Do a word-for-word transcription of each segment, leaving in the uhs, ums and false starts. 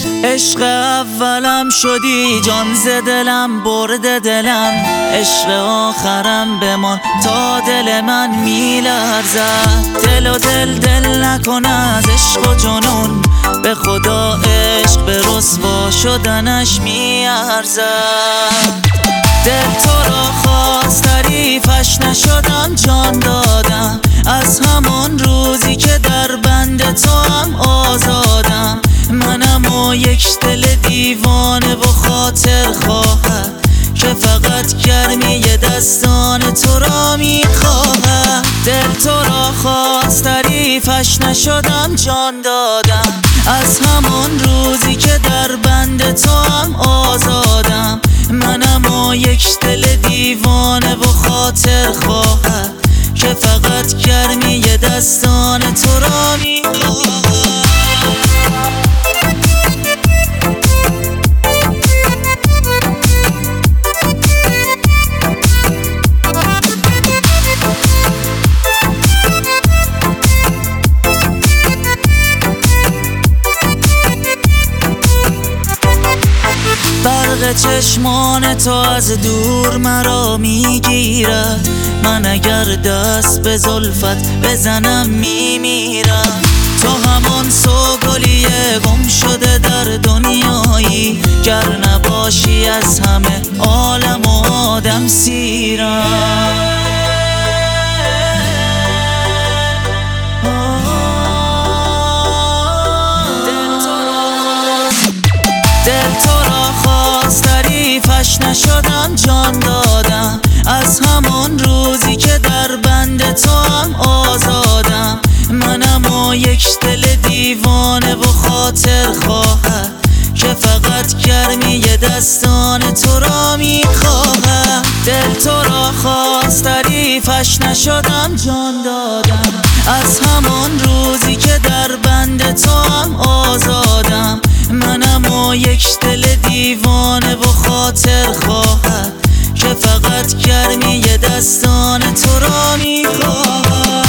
عشق اولم شدی، جان ز دلم برده دلم، عشق آخرم بمان تا دل من میلرزد. دل و دل دل نکن از عشق و جنون، به خدا عشق به رسوا شدنش میارزد. دل تو را خواست تعریفش نشدم، جان دادم از همان روزی که در بند تو هم آزادم. منم و یک دل دیوانه و خاطر خواهد که فقط گرمی دستان تو را میخواهد. دل تو را خواست تعریفش نشدم، جان دادم از همان روزی که در بند تو هم آزادم. منم و یک دل دیوانه و خاطر خواهد که فقط گرمی دستان تو را میخواهد. برق چشمان تو از دور مرا میگیرد، من اگر دست به زلفت بزنم میمیرم. تو همان سوگلی گم شده در دنیایی، گر نباشی از همه عالم و آدم سیرم. دل تو را خواست تعریفش نشدم، جان دادم از همان روزی که در بند تو هم آزادم. منم و یک دل دیوانه و خاطر خواهد که فقط گرمی دستان تو را میخواهد. دل تو را خواست تعریفش نشدم، جان دادم از همان روزی که در بند تو هم آزادم. منم و یک دل دیوانه و خاطر خواهد که فقط گرمی دستان تو را میخواهد.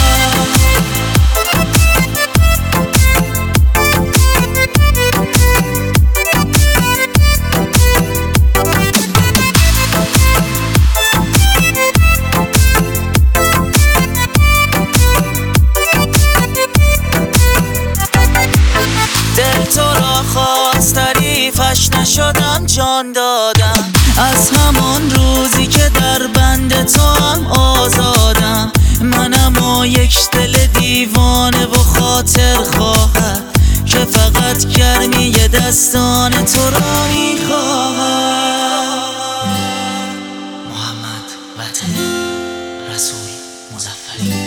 دل تو را خواست تعریفش نشدم، جان دادم از همان روزی که در بند تو هم آزادم. منم و یک دل دیوانه و خاطر خواهد که فقط گرمی دستان تو را میخواهد. محمد وطن رسول مظفری.